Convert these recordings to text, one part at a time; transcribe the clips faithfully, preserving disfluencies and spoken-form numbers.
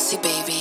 Bossy baby.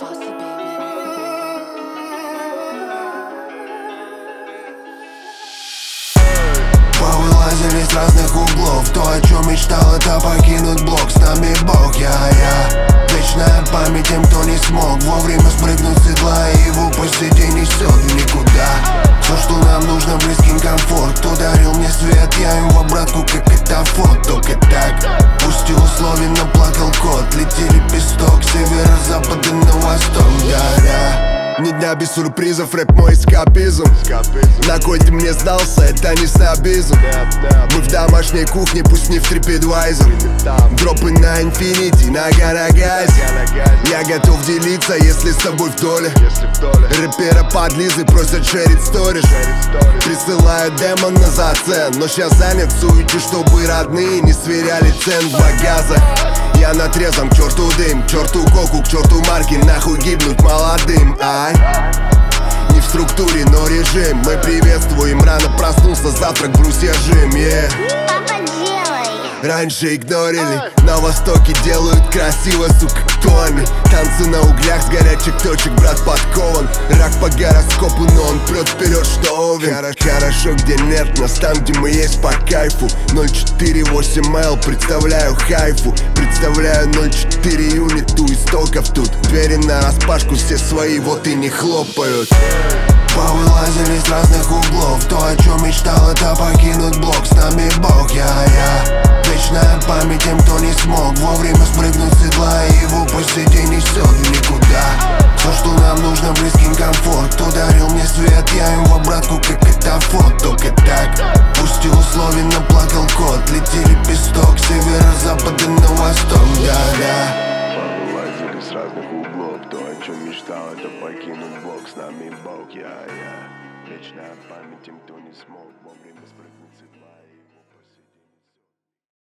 Повылазили с разных углов. То, о чем мечтал, это покинуть блок. С нами Бог, я-я. Вечная память тем, кто не смог вовремя спрыгнуть с седла, и его по сети несет в никуда. Все, что нам нужно, близкий комфорт. Кто дарил мне свет, я им в обратку, как это фото. Только так, пусть и условенно плакал кот. Летели песток с северо-запада на восток, да-да. Ни дня без сюрпризов, рэп мой эскапизм. На кой ты мне сдался, это не снобизм. Мы в домашней кухне, пусть не в TripAdvisor. Дропы на инфинити, нога на газе. Я готов делиться, если с тобой в доле. Рэпера подлизы просят шерить сторис. Присылаю демон на зацен, но щас занят в суете, чтобы родные не сверяли цен в багазах. Я на трезвом, к черту дым, к черту коку, к черту марки, нахуй гибнуть молодым, ай. Не в структуре, но режим. Мы приветствуем, рано проснулся, завтрак, брусья жим, yeah. Раньше игнорили, на востоке делают красиво, сука, кто-ми. Танцы на углях с горячих точек, брат подкован. Рак по гороскопу, но он прет вперед, что овен. Хорошо, где нет нас, там, где мы есть по кайфу. Ноль четыре восемь эл, представляю хайфу. Представляю ноль четыре юниту, истоков тут. Двери на распашку, все свои, вот и не хлопают. Повылазили с разных углов. То, о чем мечтал, это покинуть блок. С нами Бог, я-я. Вечная память тем, кто не смог вовремя спрыгнуть с седла, и его по сети несет в никуда. Все, что нам нужно, близкий комфорт. Кто дарил мне свет, я им в обратку, как это фото. Только так, пусть и условенно плакал кот. Летели песток с северо-запада на восток, да-да. Повылазили с разных углов. То, о чем мечтал, это покинуть блок. С нами Бог, я-я. Вечная память тем, кто не смог вовремя спрыгнуть с седла.